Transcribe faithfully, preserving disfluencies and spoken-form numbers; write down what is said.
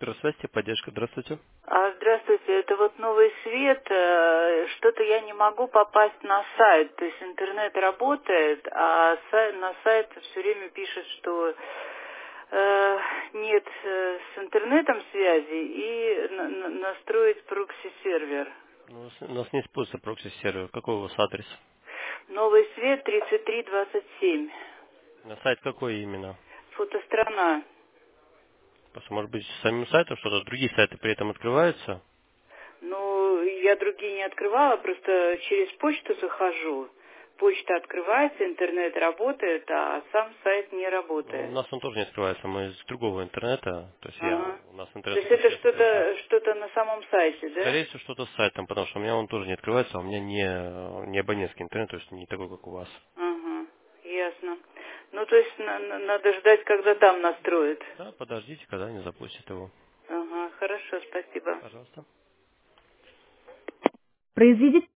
Спектр связи, поддержка. Здравствуйте. А, Здравствуйте, это вот новый свет. э, Что-то я не могу попасть на сайт. То есть интернет работает, а сай- на сайт все время пишет, что э, нет э, с интернетом связи и на- на- настроить прокси-сервер. Ну, У нас, у нас не используется прокси-сервер. Какой у вас адрес? Новый свет тридцать три двадцать семь. На сайт какой именно? Фотострана. Просто, может быть, с самим сайтом что-то, другие сайты при этом открываются? Ну, я другие не открывала, просто через почту захожу. Почта открывается, интернет работает, а сам сайт не Ну, у работает. нас он тоже не открывается, мы из другого интернета. То есть я, Ага. у нас То интернет есть это вообще отключен. что-то что-то на самом сайте, да? Скорее всего, что-то с сайтом, потому что у меня он тоже не открывается, а у меня не, не абонентский интернет, то есть не такой, как у вас. Ага, ясно. Ну, то есть на- на- надо ждать, когда там настроят. Да, подождите, когда они запустят его. Ага, хорошо, спасибо. Пожалуйста. Произведите